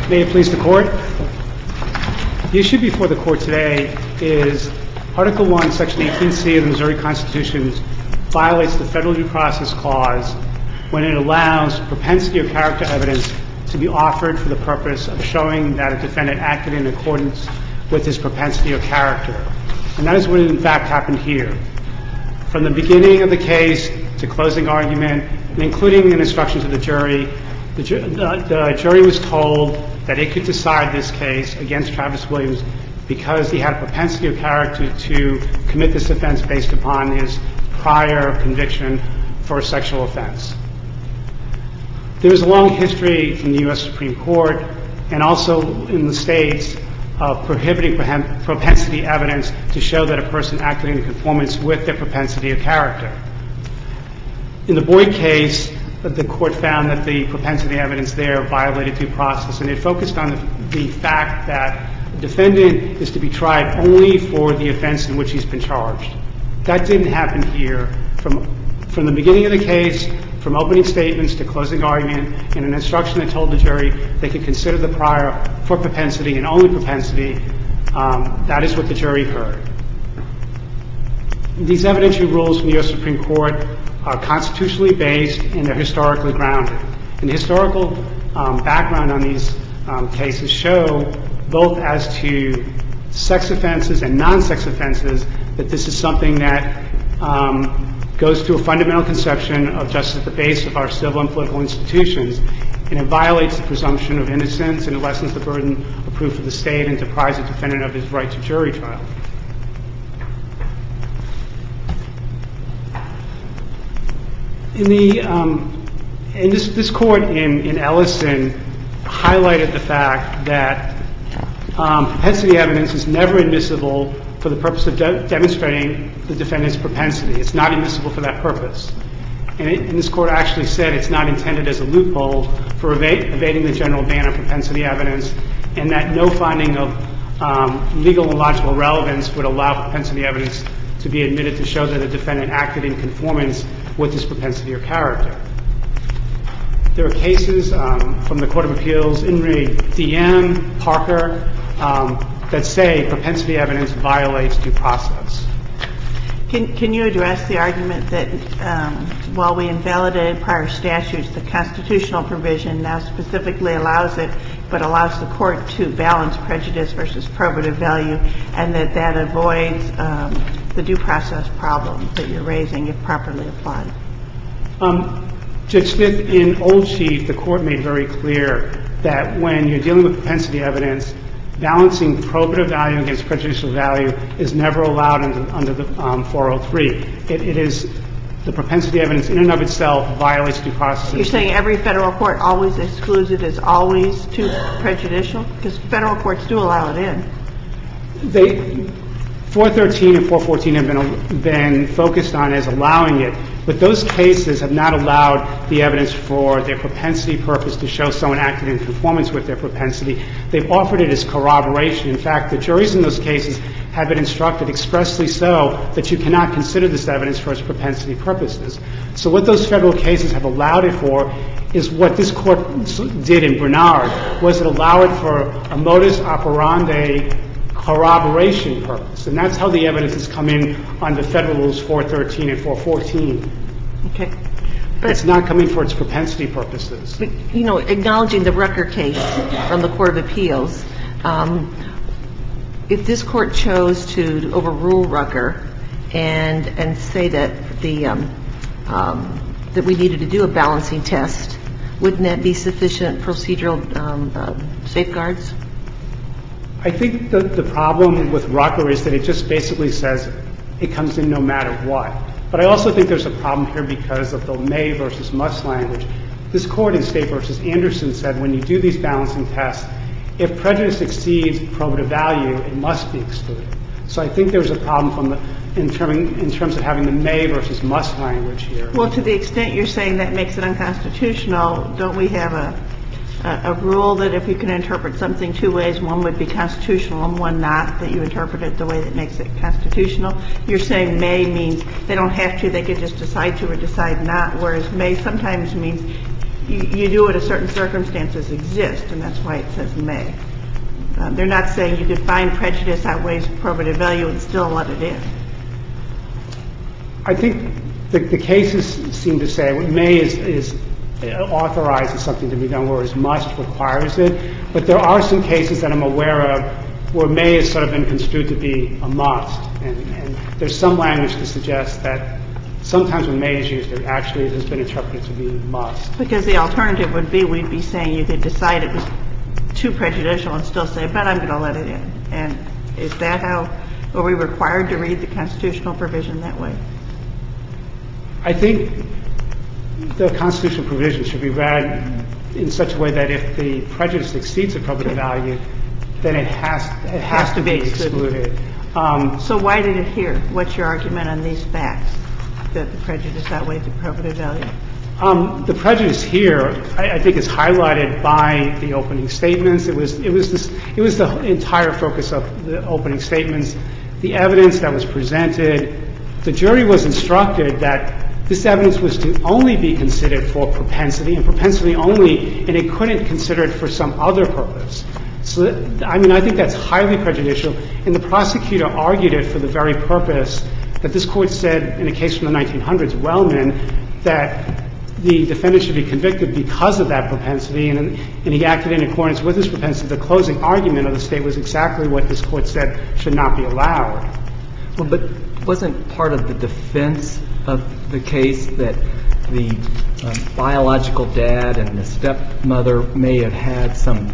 May it please the Court. The issue before the Court today is Article 1, Section 18C of the Missouri Constitution violates the Federal Due Process Clause when it allows propensity or character evidence to be offered for the purpose of showing that a defendant acted in accordance with his propensity or character. And that is what in fact happened here. From the beginning of the case to closing argument, and including an instruction to the jury, the jury was told that it could decide this case against Travis Williams because he had a propensity or character to commit this offense based upon his prior conviction for a sexual offense. There is a long history from the U.S. Supreme Court and also in the states of prohibiting propensity evidence to show that a person acted in conformance with their propensity or character. In the Boyd case, the Court found that the propensity evidence there violated due process, and it focused on the fact that the defendant is to be tried only for the offense in which he's been charged. That didn't happen here. From the beginning of the case, from opening statements to closing argument, and an instruction that told the jury they could consider the prior for propensity and only propensity, that is what the jury heard. These evidentiary rules from the U.S. Supreme Court are constitutionally based and they're historically grounded. And the historical background on these cases show, both as to sex offenses and non-sex offenses, that this is something that goes to a fundamental conception of justice at the base of our civil and political institutions, and it violates the presumption of innocence and it lessens the burden of proof of the state and deprives the defendant of his right to jury trial. This court in Ellison highlighted the fact that propensity evidence is never admissible for the purpose of demonstrating the defendant's propensity. It's not admissible for that purpose. And this court actually said it's not intended as a loophole for evading the general ban on propensity evidence, and that no finding of legal and logical relevance would allow propensity evidence to be admitted to show that a defendant acted in conformance with his propensity or character. There are cases from the Court of Appeals, In re DM, Parker, that say propensity evidence violates due process. Can you address the argument that while we invalidated prior statutes, the constitutional provision now specifically allows it, but allows the court to balance prejudice versus probative value, and that avoids the due process problem that you're raising if properly applied? Judge Smith, in Old Chief, the court made very clear that when you're dealing with propensity evidence, balancing probative value against prejudicial value is never allowed under the 403. It is the propensity evidence in and of itself violates due process. You're saying every federal court always excludes it as always too prejudicial? Because federal courts do allow it in. 413 and 414 have been focused on as allowing it, but those cases have not allowed the evidence for their propensity purpose to show someone acted in conformance with their propensity. They've offered it as corroboration. In fact, the juries in those cases have been instructed expressly so that you cannot consider this evidence for its propensity purposes. So what those federal cases have allowed it for is what this court did in Bernard, was it allow it for a modus operandi corroboration purpose. And that's how the evidence has come in under Federal Rules 413 and 414. Okay. But it's not coming for its propensity purposes. But, you know, acknowledging the Rucker case from the Court of Appeals, if this Court chose to overrule Rucker and say that that we needed to do a balancing test, wouldn't that be sufficient procedural safeguards? I think the problem with Rucker is that it just basically says it comes in no matter what. But I also think there's a problem here because of the may versus must language. This Court in State v. Anderson said when you do these balancing tests, if prejudice exceeds probative value, it must be excluded. So I think there's a problem in terms of having the may versus must language here. Well, to the extent you're saying that makes it unconstitutional, don't we have a rule that if you can interpret something two ways, one would be constitutional and one not, that you interpret it the way that makes it constitutional? You're saying may means they don't have to, they could just decide to or decide not, whereas may sometimes means you do it if certain circumstances exist, and that's why it says may. They're not saying you could find prejudice outweighs probative value and still let it in. I think the cases seem to say may is authorizes something to be done, whereas must requires it. But there are some cases that I'm aware of where may has sort of been construed to be a must. And there's some language to suggest that sometimes when may is used, it actually has been interpreted to be must. Because the alternative would be we'd be saying you could decide it was too prejudicial and still say, but I'm going to let it in. And is that how, are we required to read the constitutional provision that way? I think the constitutional provision should be read in such a way that if the prejudice exceeds the probative value, then it has to be excluded. So why did it here? What's your argument on these facts, that the prejudice outweighs the probative value? The prejudice here, I think, is highlighted by the opening statements. It was the entire focus of the opening statements. The evidence that was presented, the jury was instructed that this evidence was to only be considered for propensity, and propensity only, and it couldn't consider it for some other purpose. So, I mean, I think that's highly prejudicial. And the prosecutor argued it for the very purpose that this Court said in a case from the 1900s, Wellman, that the defendant should be convicted because of that propensity, and he acted in accordance with his propensity. The closing argument of the State was exactly what this Court said should not be allowed. Well, but wasn't part of the defense of the case that the biological dad and the stepmother may have had some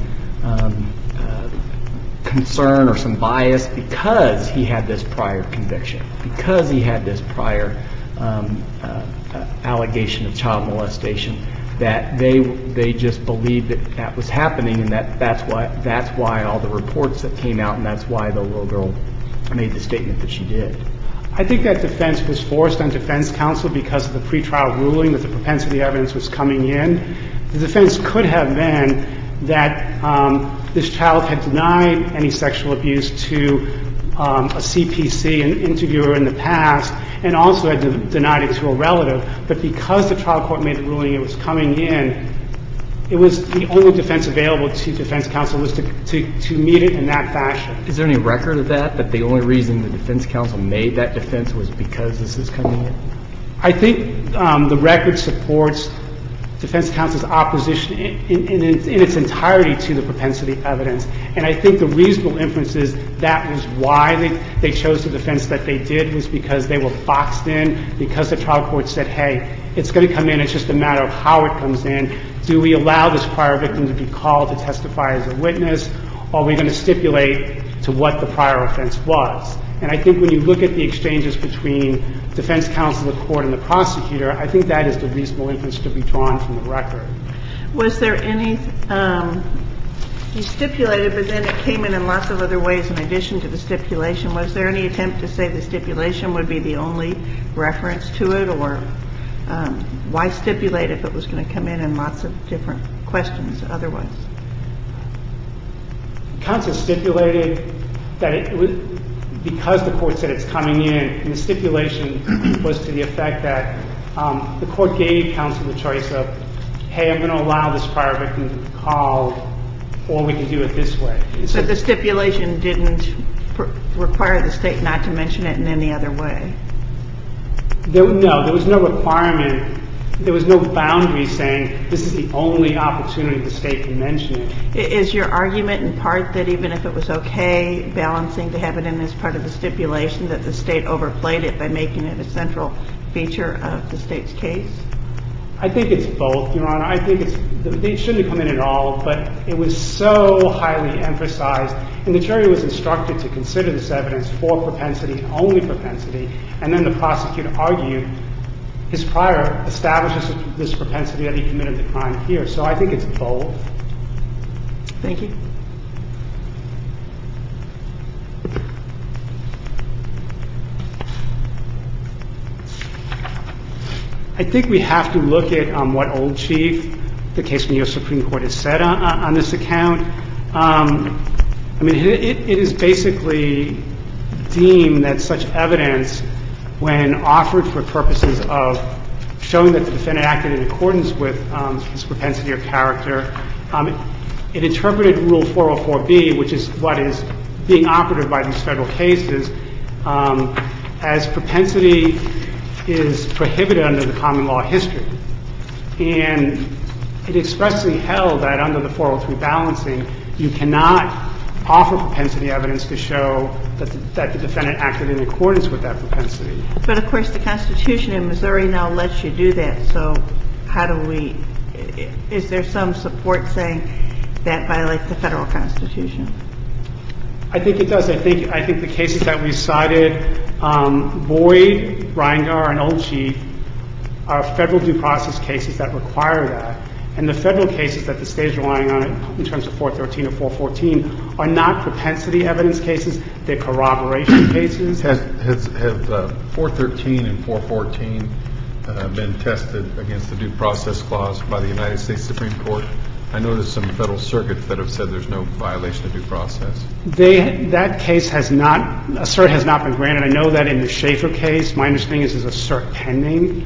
concern or some bias because he had this prior conviction, because he had this prior allegation of child molestation, that they just believed that that was happening, and that's why all the reports that came out, and that's why the little girl made the statement that she did. I think that defense was forced on defense counsel because of the pretrial ruling that the propensity evidence was coming in. The defense could have been that this child had denied any sexual abuse to a CPC, an interviewer in the past, and also had denied it to a relative. But because the trial court made the ruling it was coming in, it was the only defense available to defense counsel was to meet it in that fashion. Is there any record of that the only reason the defense counsel made that defense was because this is coming in? I think the record supports defense counsel's opposition in its entirety to the propensity evidence. And I think the reasonable inference is that was why they chose the defense that they did, was because they were boxed in, because the trial court said, hey, it's going to come in. It's just a matter of how it comes in. Do we allow this prior victim to be called to testify as a witness, or are we going to stipulate to what the prior offense was? And I think when you look at the exchanges between defense counsel, the court, and the prosecutor, I think that is the reasonable inference to be drawn from the record. Was there any you stipulated, but then it came in lots of other ways in addition to the stipulation. Was there any attempt to say the stipulation would be the only reference to it, or why stipulate if it was going to come in lots of different questions otherwise? Counsel stipulated that it was because the court said it's coming in, and the stipulation was to the effect that the court gave counsel the choice of, hey, I'm going to allow this prior victim to be called, or we can do it this way. But the stipulation didn't require the State not to mention it in any other way? No, there was no requirement. There was no boundary saying this is the only opportunity the State can mention it. Is your argument in part that even if it was okay balancing to have it in as part of the stipulation, that the State overplayed it by making it a central feature of the State's case? I think it's both, Your Honor. I think they shouldn't have come in at all, but it was so highly emphasized, and the jury was instructed to consider this evidence for propensity and only propensity, and then the prosecutor argued his prior establishes this propensity that he committed the crime here. So I think it's both. Thank you. I think we have to look at what Old Chief, the case from the U.S. Supreme Court, has said on this account. I mean, it is basically deemed that such evidence, when offered for purposes of showing that the defendant acted in accordance with his propensity or character. It interpreted Rule 404B, which is what is being operative by these federal cases, as propensity is prohibited under the common law history. And it expressly held that under the 403 balancing, you cannot offer propensity evidence to show that the defendant acted in accordance with that propensity. But, of course, the Constitution in Missouri now lets you do that. So how do we – is there some support saying that violates the federal Constitution? I think it does. I think the cases that we cited, Boyd, Reingar, and Old Chief, are federal due process cases that require that. And the federal cases that the state is relying on in terms of 413 or 414 are not propensity evidence cases. They're corroboration cases. Have 413 and 414 been tested against the due process clause by the United States Supreme Court? I know there's some federal circuits that have said there's no violation of due process. That case has not – a cert has not been granted. I know that in the Schaefer case, my understanding is there's a cert pending.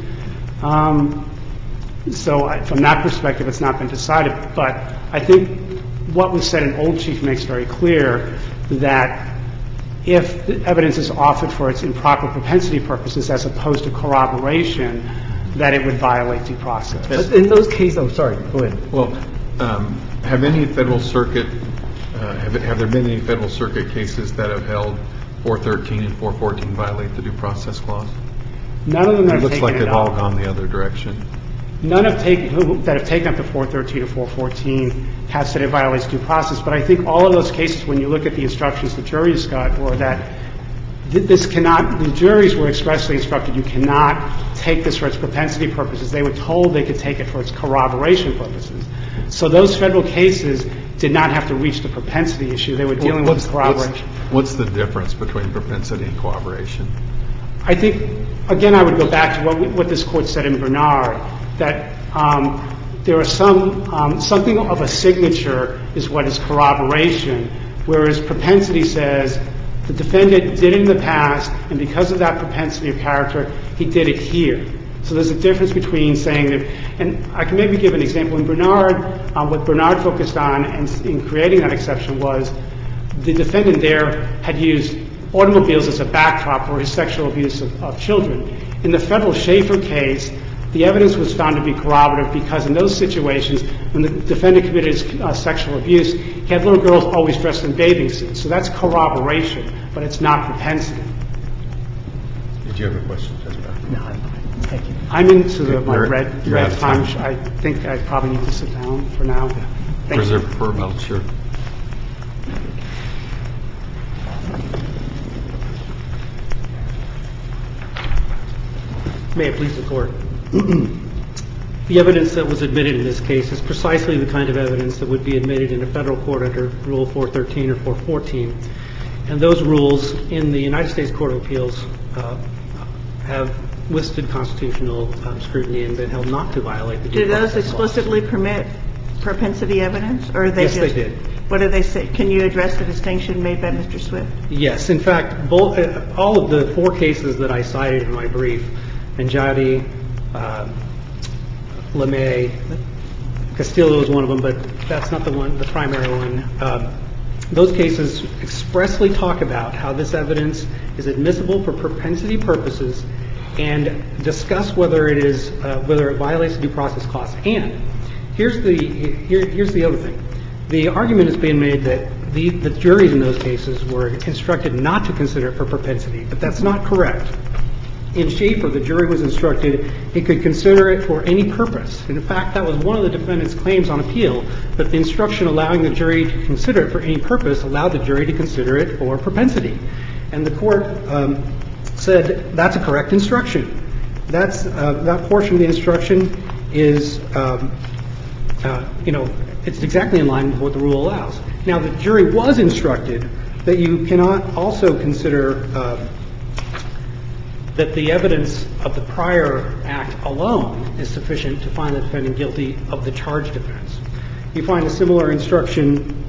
So from that perspective, it's not been decided. But I think what was said in Old Chief makes very clear that if the evidence is offered for its improper propensity purposes as opposed to corroboration, that it would violate due process. But in those cases – oh, sorry. Go ahead. Well, have any federal circuit have there been any federal circuit cases that have held 413 and 414 violate the due process clause? None of them have taken it up. It looks like they've all gone the other direction. None that have taken up the 413 or 414 have said it violates due process. But I think all of those cases, when you look at the instructions the juries got, were that this cannot – the juries were expressly instructed you cannot take this for its propensity purposes. They were told they could take it for its corroboration purposes. So those federal cases did not have to reach the propensity issue. They were dealing with corroboration. What's the difference between propensity and corroboration? I think, again, I would go back to what this Court said in Bernard, that there are something of a signature is what is corroboration, whereas propensity says the defendant did it in the past, and because of that propensity of character, he did it here. So there's a difference between saying that – and I can maybe give an example. In Bernard, what Bernard focused on in creating that exception was the defendant there had used automobiles as a backdrop for his sexual abuse of children. In the federal Schaefer case, the evidence was found to be corroborative because in those situations, when the defendant committed sexual abuse, he had little girls always dressed in bathing suits. So that's corroboration, but it's not propensity. Did you have a question, Judge Becker? No, thank you. I'm into my red time. time. I think I probably need to sit down for now. Thank you. Reserve for a moment, sure. May it please the Court. The evidence that was admitted in this case is precisely the kind of evidence that would be admitted in a federal court under Rule 413 or 414. And those rules in the United States Court of Appeals have withstood constitutional scrutiny and been held not to violate the due process clause. Do those explicitly permit propensity evidence? Or are they Yes, they did. What do they say? Can you address the distinction made by Mr. Swift? Yes. In fact, all of the four cases that I cited in my brief, Anjadi, LeMay, Castillo is one of them, but that's not the primary one. Those cases expressly talk about how this evidence is admissible for propensity purposes and discuss whether it violates the due process clause. And here's the other thing. The argument is being made that the juries in those cases were instructed not to consider it for propensity, but that's not correct. In Schaefer, the jury was instructed it could consider it for any purpose. And in fact, that was one of the defendant's claims on appeal, that the instruction allowing the jury to consider it for any purpose allowed the jury to consider it for propensity. And the Court said that's a correct instruction. That portion of the instruction is, it's exactly in line with what the rule allows. Now, the jury was instructed that you cannot also consider that the evidence of the prior act alone is sufficient to find the defendant guilty of the charged offense. You find a similar instruction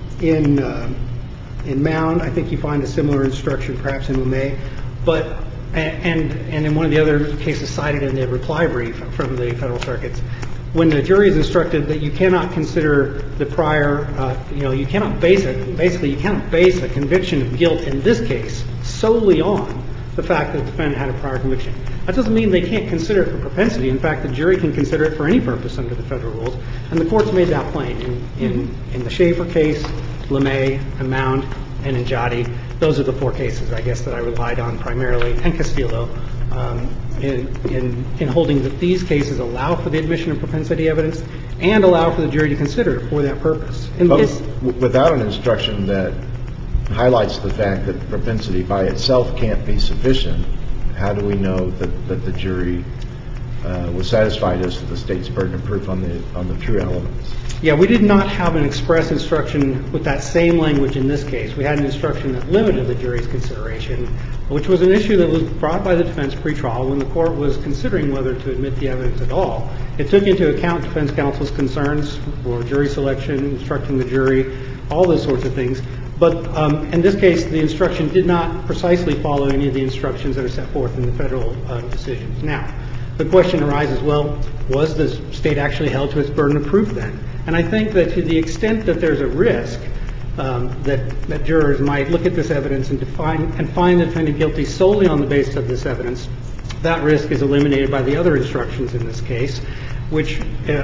in Mound. I think you find a similar instruction perhaps in LeMay. But And in one of the other cases cited in the reply brief from the Federal Circuits, when the jury is instructed that you cannot consider the prior, you cannot base a conviction of guilt in this case solely on the fact that the defendant had a prior conviction. That doesn't mean they can't consider it for propensity. In fact, the jury can consider it for any purpose under the federal rules. And the court's made that plain in the Schaefer case, LeMay, Mound, and in Jotty. Those are the four cases, I guess, that I relied on primarily, and Castillo, in holding that these cases allow for the admission of propensity evidence and allow for the jury to consider it for that purpose. Without an instruction that highlights the fact that propensity by itself can't be sufficient, how do we know that the jury was satisfied as to the state's burden of proof on the true elements? Yeah, we did not have an express instruction with that same language in this case. We had an instruction that limited the jury's consideration, which was an issue that was brought by the defense pretrial when the court was considering whether to admit the evidence at all. It took into account defense counsel's concerns for jury selection, instructing the jury, all those sorts of things. But in this case, the instruction did not precisely follow any of the instructions that are set forth in the federal decisions. Now, the question arises, well, was the state actually held to its burden of proof then? And I think that to the extent that there's a risk that jurors might look at this evidence and find the defendant guilty solely on the basis of this evidence, that risk is eliminated by the other instructions in this case, which,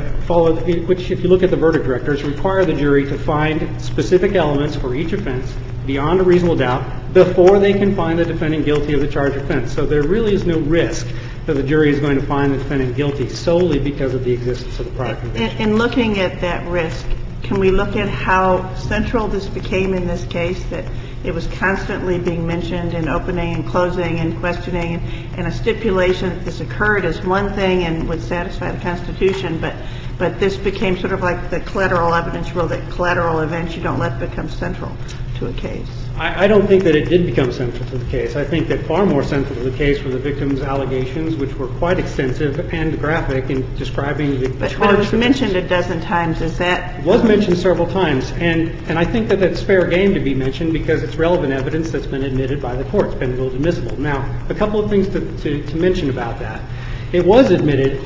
if you look at the verdict directors, require the jury to find specific elements for each offense beyond a reasonable doubt before they can find the defendant guilty of the charged offense. So there really is no risk that the jury is going to find the defendant guilty solely because of the existence of the prior conviction. In looking at that risk, can we look at how central this became in this case, that it was constantly being mentioned in opening and closing and questioning, and a stipulation that this occurred is one thing and would satisfy the Constitution, but this became sort of like the collateral evidence rule, that collateral events you don't let become central to a case? I don't think that it did become central to the case. I think that far more central to the case were the victim's allegations, which were quite extensive and graphic in describing the charge. But it was mentioned a dozen times. Is that? It was mentioned several times. And I think that it's fair game to be mentioned because it's relevant evidence that's been admitted by the court. It's been ruled admissible. Now, a couple of things to mention about that. It was admitted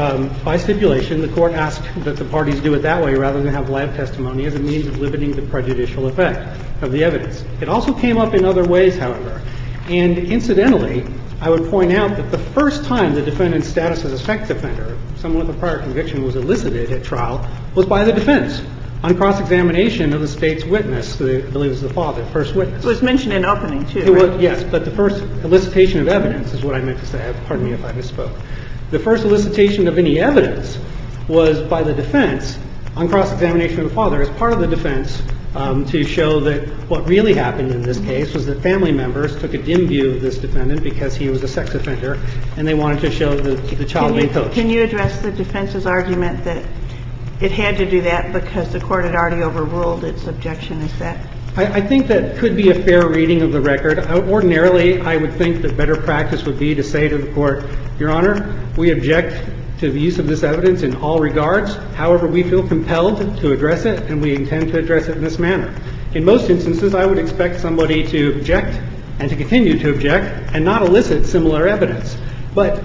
by stipulation. The court asked that the parties do it that way rather than have live testimony as a means of limiting the prejudicial effect of the evidence. It also came up in other ways, however. And incidentally, I would point out that the first time the defendant's status as a sex offender, someone with a prior conviction, was elicited at trial was by the defense on cross-examination of the state's witness, I believe it was the father, first witness. It was mentioned in opening, too, It was, right? yes, but the first elicitation of evidence is what I meant to say. Pardon me if I misspoke. The first elicitation of any evidence was by the defense on cross-examination of the father as part of the defense to show that what really happened in this case was that family members took a dim view of this defendant because he was a sex offender, and they wanted to show the child being coached. Can you address the defense's argument that it had to do that because the court had already overruled its objection? Is that? I think that could be a fair reading of the record. Ordinarily, I would think that better practice would be to say to the court, Your Honor, we object to the use of this evidence in all regards. However, we feel compelled to address it, and we intend to address it in this manner. In most instances, I would expect somebody to object and to continue to object and not elicit similar evidence. But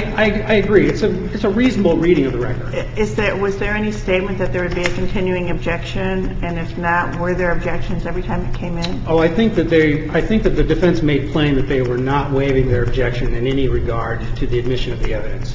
I agree. It's a reasonable reading of the record. Was there any statement that there would be a continuing objection? And if not, were there objections every time it came in? Oh, I think that the defense made plain that they were not waiving their objection in any regard to the admission of the evidence.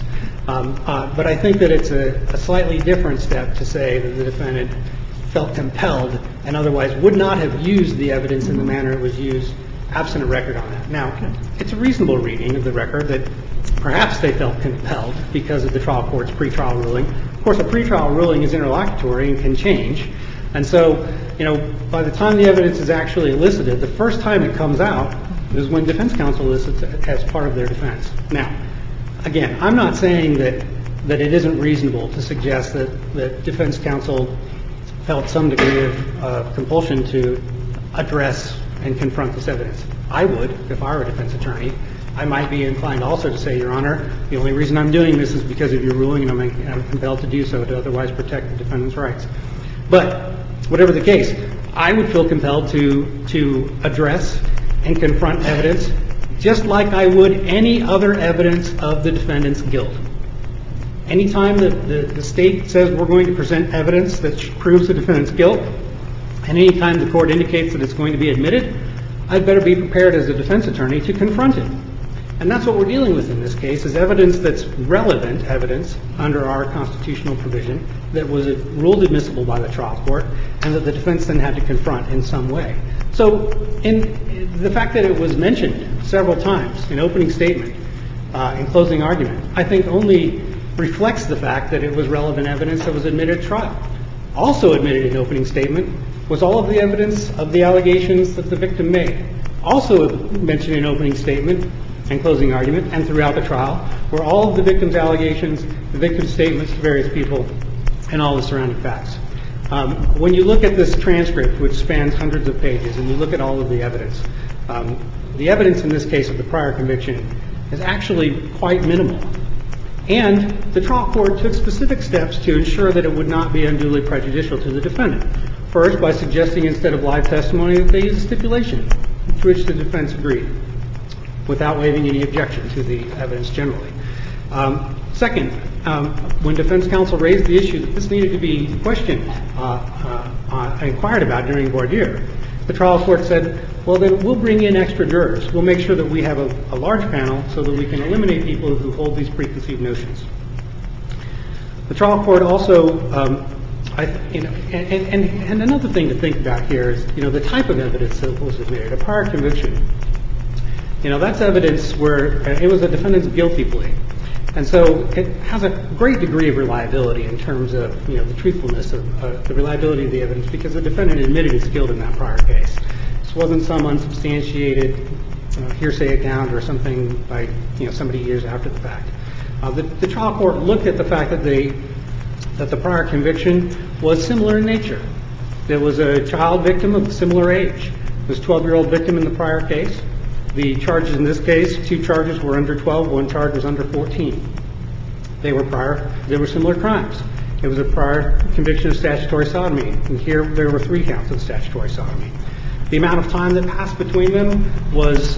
But I think that it's a slightly different step to say that the defendant felt compelled and otherwise would not have used the evidence in the manner it was used, absent a record on that. Now, it's a reasonable reading of the record that perhaps they felt compelled because of the trial court's pretrial ruling. Of course, a pretrial ruling is interlocutory and can change. And so, by the time the evidence is actually elicited, the first time it comes out is when defense counsel elicits it as part of their defense. Now, again, I'm not saying that it isn't reasonable to suggest that defense counsel felt some degree of compulsion to address and confront this evidence. I would, if I were a defense attorney. I might be inclined also to say, Your Honor, the only reason I'm doing this is because of your ruling, and I'm compelled to do so to otherwise protect the defendant's rights. But whatever the case, I would feel compelled to address and confront evidence just like I would any other evidence of the defendant's guilt. Anytime that the state says we're going to present evidence that proves the defendant's guilt, and anytime the court indicates that it's going to be admitted, I'd better be prepared as a defense attorney to confront it. And that's what we're dealing with in this case, is evidence that's relevant evidence under our constitutional provision that was ruled admissible by the trial court and that the defense then had to confront in some way. So in the fact that it was mentioned several times in opening statement, in closing argument, I think only reflects the fact that it was relevant evidence that was admitted at trial. Also admitted in opening statement was all of the evidence of the allegations that the victim made. Also mentioned in opening statement and closing argument and throughout the trial were all of the victim's allegations, the victim's statements to various people, and all the surrounding facts. When you look at this transcript, which spans hundreds of pages, and you look at all of the evidence in this case of the prior conviction is actually quite minimal. And the trial court took specific steps to ensure that it would not be unduly prejudicial to the defendant. First, by suggesting instead of live testimony that they use a stipulation, to which the defense agreed, without waiving any objection to the evidence generally. Second, when defense counsel raised the issue that this needed to be questioned, inquired about during voir dire, the trial court said, well, then we'll bring in extra jurors. We'll make sure that we have a large panel so that we can eliminate people who hold these preconceived notions. The trial court also, and another thing to think about here is, the type of evidence that was admitted. A prior conviction, that's evidence where it was a defendant's guilty plea. And so it has a great degree of reliability in terms of, the truthfulness of the reliability of the evidence because the defendant admitted his guilt in that prior case. This wasn't some unsubstantiated hearsay account or something by, somebody years after the fact. The trial court looked at the fact that the prior conviction was similar in nature. There was a child victim of a similar age. There was a 12-year-old victim in the prior case. The charges in this case, 2 charges were under 12, 1 charge was under 14. They were similar crimes. It was a prior conviction of statutory sodomy, and here there were 3 counts of statutory sodomy. The amount of time that passed between them was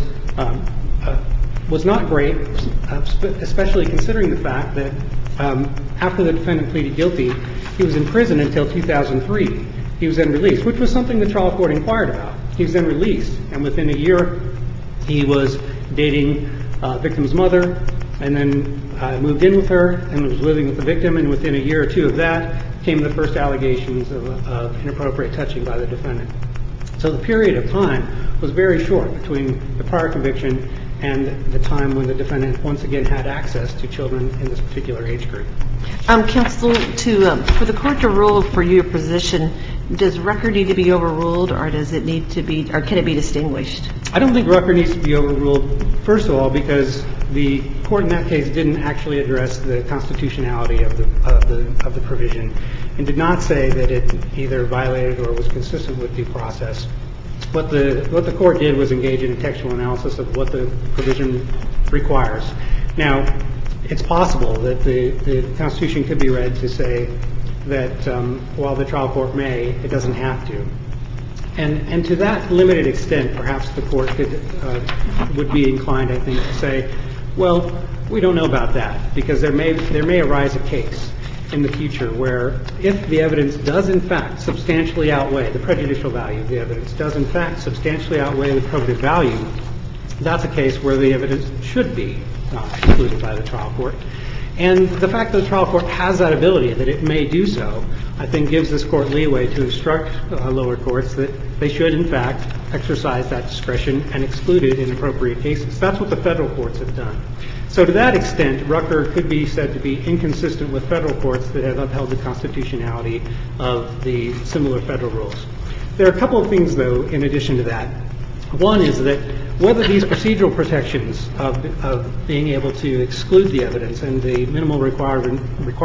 not great, especially considering the fact that after the defendant pleaded guilty, he was in prison until 2003. He was then released, which was something the trial court inquired about. He was then released, and within a year, he was dating victim's mother, and then moved in with her and was living with the victim, and within a year or 2 of that came the first allegations of inappropriate touching by the defendant. So the period of time was very short between the prior conviction and the time when the defendant once again had access to children in this particular age group. Counsel, for the court to rule for your position, does Rucker need to be overruled, or does it need to be, or can it be distinguished? I don't think Rucker needs to be overruled, first of all, because the court in that case didn't actually address the constitutionality of the provision and did not say that it either violated or was consistent with due process. What the court did was engage in a textual analysis of what the provision requires. Now, it's possible that the Constitution could be read to say that while the trial court may, it doesn't have to. And to that limited extent, perhaps the court would be inclined, I think, to say, well, we don't know about that, because there may arise a case in the future where if the evidence does in fact substantially outweigh the prejudicial value of the evidence, does in fact substantially outweigh the probative value, that's a case where the evidence should be included by the trial court. And the fact that the trial court has that ability, that it may do so, I think gives this court leeway to instruct lower courts that they should in fact exercise that discretion and exclude it in appropriate cases. That's what the federal courts have done. So to that extent, Rucker could be said to be inconsistent with federal courts that have upheld the constitutionality of the similar federal rules. There are a couple of things, though, in addition to that. One is that whether these procedural protections of being able to exclude the evidence and the minimal requirement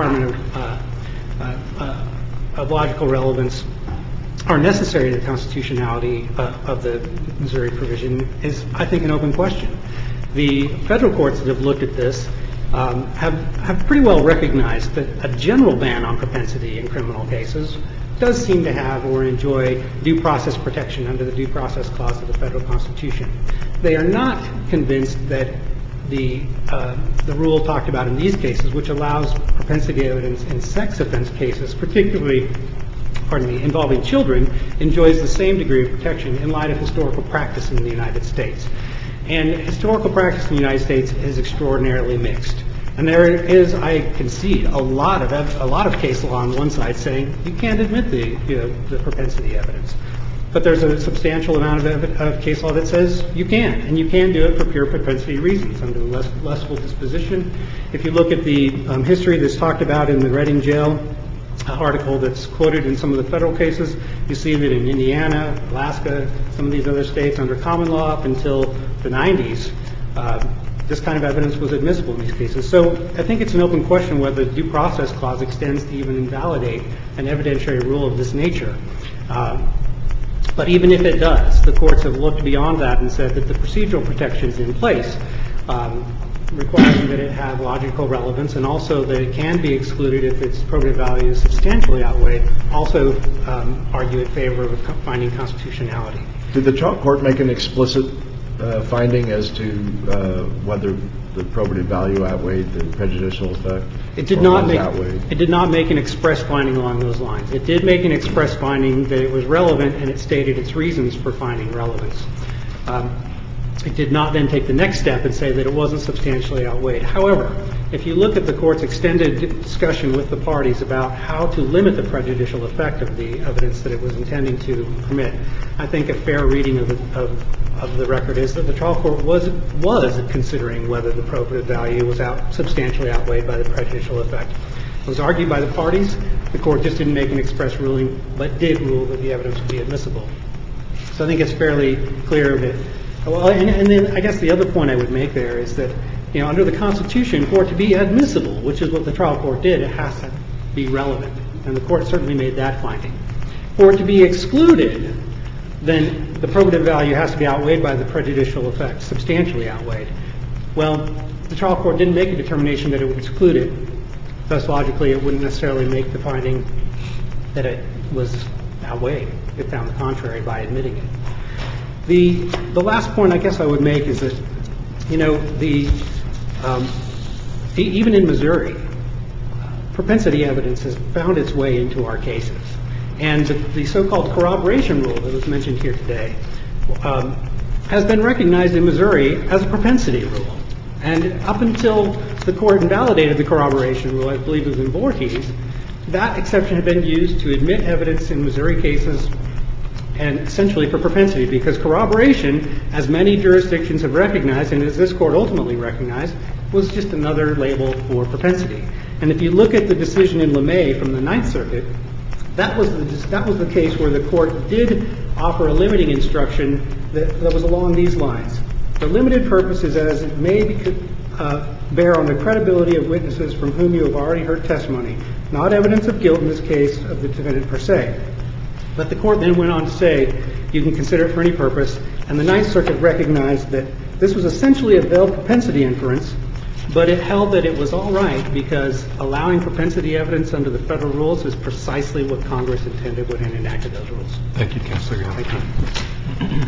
of logical relevance are necessary to the constitutionality of the Missouri provision is, I think, an open question. The federal courts that have looked at this have pretty well recognized that a general ban on propensity in criminal cases does seem to have or enjoy due process protection under the Due Process Clause of the federal Constitution. they are not convinced that the rule talked about in these cases, which allows propensity evidence in sex offense cases, particularly, involving children, enjoys the same degree of protection in light of historical practice in the United States. And historical practice in the United States is extraordinarily mixed. And there is, I concede, a lot of case law on one side saying you can't admit the propensity evidence. But there's a substantial amount of case law that says you can, and you can do it for pure propensity reasons under lustful disposition. If you look at the history that's talked about in the Reading Jail article that's quoted in some of the federal cases, you see that in Indiana, Alaska, some of these other states under common law up until the 90s, this kind of evidence was admissible in these cases. So I think it's an open question whether the due process clause extends to even invalidate an evidentiary rule of this nature. But even if it does, the courts have looked beyond that and said that the procedural protections in place, requiring that it have logical relevance and also that it can be excluded if its probative value is substantially outweighed, also argue in favor of finding constitutionality. Did the trial court make an explicit finding as to whether the probative value outweighed the prejudicial effect? It did not make an express finding along those lines. It did make an express finding that it was relevant, and it stated its reasons for finding relevance. It did not then take the next step and say that it wasn't substantially outweighed. However, if you look at the court's extended discussion with the parties about how to limit the prejudicial effect of the evidence that it was intending to permit, I think a fair reading of the record is that the trial court was considering whether the probative value was substantially outweighed by the prejudicial effect. It was argued by the parties. The court just didn't make an express ruling, but did rule that the evidence would be admissible. So I think it's fairly clear that. Well, and then I guess the other point I would make there is that, under the Constitution, for it to be admissible, which is what the trial court did, it has to be relevant. And the court certainly made that finding. For it to be excluded, then the probative value has to be outweighed by the prejudicial effect, substantially outweighed. Well, the trial court didn't make a determination that it would exclude it. Thus, logically, it wouldn't necessarily make the finding that it was outweighed. It found the contrary by admitting it. The last point I guess I would make is that, even in Missouri, propensity evidence has found its way into our cases. And the so-called corroboration rule that was mentioned here today has been recognized in Missouri as a propensity rule. And up until the court invalidated the corroboration rule, I believe it was in Voorhees, that exception had been used to admit evidence in Missouri cases and essentially for propensity, because corroboration, as many jurisdictions have recognized, and as this court ultimately recognized, was just another label for propensity. And if you look at the decision in LeMay from the Ninth Circuit, that was the case where the court did offer a limiting instruction that was along these lines. The limited purpose is as it may bear on the credibility of witnesses from whom you have already heard testimony, not evidence of guilt in this case of the defendant per se. But the court then went on to say you can consider it for any purpose, and the Ninth Circuit recognized that this was essentially a veiled propensity inference, but it held that it was all right because allowing propensity evidence under the federal rules is precisely what Congress intended when it enacted those rules. Thank you, Counselor. Thank you.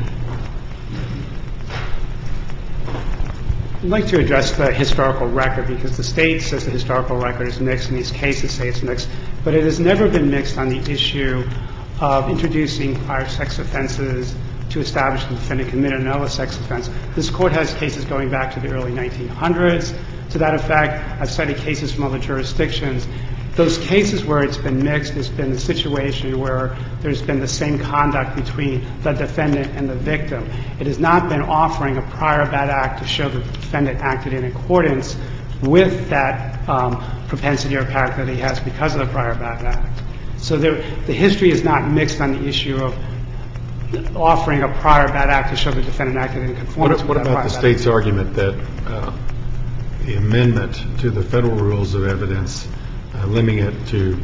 I'd like to address the historical record because the state says the historical record is mixed and these cases say it's mixed, but it has never been mixed on the issue of introducing prior sex offenses to establish the defendant committed another sex offense. This court has cases going back to the early 1900s. To that effect, I've cited cases from other jurisdictions. Those cases where it's been mixed, it's been a situation where there's been the same conduct between the defendant and the victim. It has not been offering a prior bad act to show that the defendant acted in accordance with that propensity or character that he has because of the prior bad act. So the history is not mixed on the issue of offering a prior bad act to show the defendant acted in conformance with that prior bad act. What about the state's argument that the amendment to the federal rules of evidence limiting it to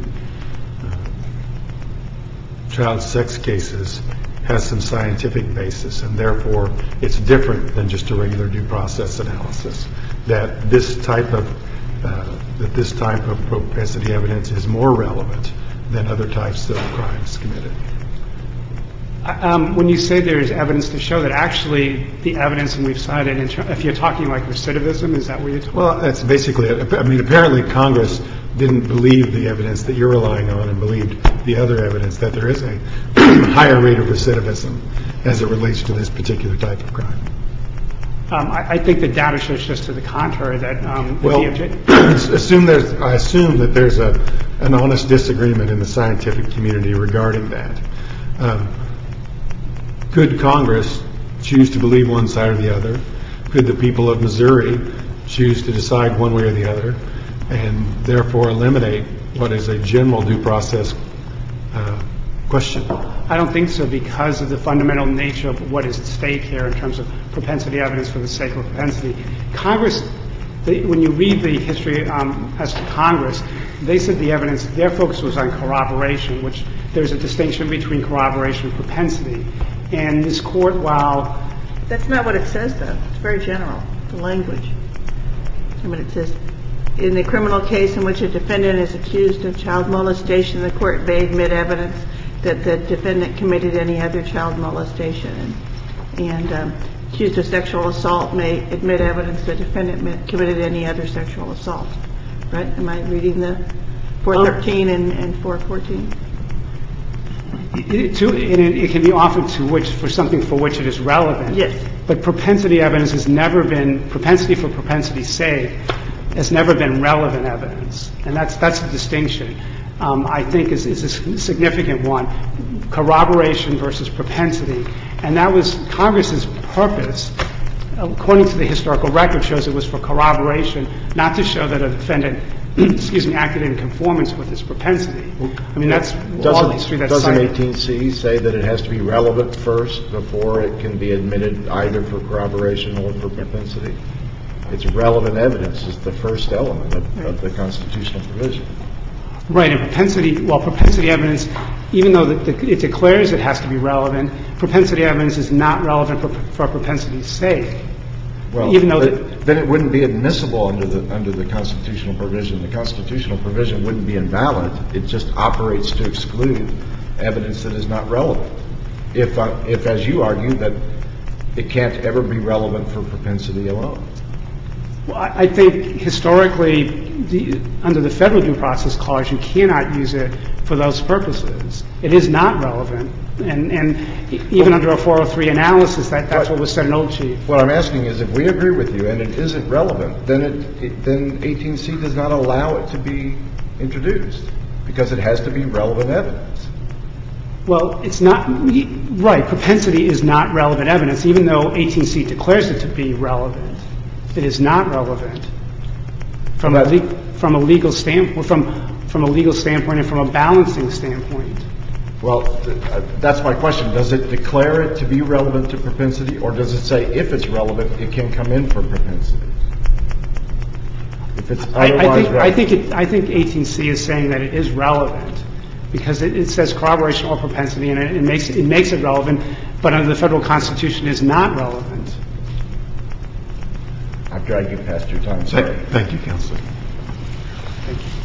child sex cases has some scientific basis, and therefore it's different than just a regular due process analysis, that this type of propensity evidence is more relevant than other types of crimes committed? When you say there's evidence to show that, actually the evidence, and we've cited, if you're talking like recidivism, is that what you're talking about? Well, that's basically it. I mean, apparently Congress didn't believe the evidence that you're relying on and believed the other evidence that there is a higher rate of recidivism as it relates to this particular type of crime. I think the data shows just to the contrary, that Well, I assume that there's an honest disagreement in the scientific community regarding that. Could Congress choose to believe one side or the other? Could the people of Missouri choose to decide one way or the other and therefore eliminate what is a general due process question? I don't think so, because of the fundamental nature of what is at stake here in terms of propensity evidence for the sake of propensity. Congress, when you read the history as to Congress, they said the evidence, their focus was on corroboration, which there's a distinction between corroboration and propensity. And this court, while... That's not what it says, though. It's very general, the language. I mean, it says, in a criminal case in which a defendant is accused of child molestation, the court may admit evidence that the defendant committed any other child molestation. And accused of sexual assault may admit evidence the defendant committed any other sexual assault. Right? Am I reading the 413 and 414? It can be offered for something for which it is relevant. Yes. But propensity evidence has never been, propensity for propensity's sake has never been relevant evidence. And that's a distinction, I think, is a significant one. Corroboration versus propensity. And that was Congress's purpose, according to the historical record, shows it was for corroboration, not to show that a defendant acted in conformance with his propensity. I mean, that's all the history that's cited. Doesn't 18C say that it has to be relevant first before it can be admitted either for corroboration or for propensity? It's relevant evidence is the first element of the constitutional provision. Right. And propensity evidence, even though it declares it has to be relevant, propensity evidence is not relevant for propensity's sake. Well, even though then it wouldn't be admissible under the constitutional provision. The constitutional provision wouldn't be invalid. It just operates to exclude evidence that is not relevant. If as you argue, that it can't ever be relevant for propensity alone. Well, I think historically, under the Federal Due Process Clause, you cannot use it for those purposes. It is not relevant. And even under a 403 analysis, that's what was said in Old Chief. What I'm asking is, if we agree with you and it isn't relevant, then 18C does not allow it to be introduced because it has to be relevant evidence. Well, it's not right. Propensity is not relevant evidence, even though 18C declares it to be relevant. It is not relevant from a legal standpoint, from a legal standpoint, and from a balancing standpoint. Well, that's my question. Does it declare it to be relevant to propensity, or does it say if it's relevant, it can come in for propensity? If it's otherwise relevant. I think 18C is saying that it is relevant because it says corroboration or propensity, and it makes it relevant, but under the federal Constitution is not relevant. I've dragged you past your time. Sorry. Thank you, Counselor. Thank you.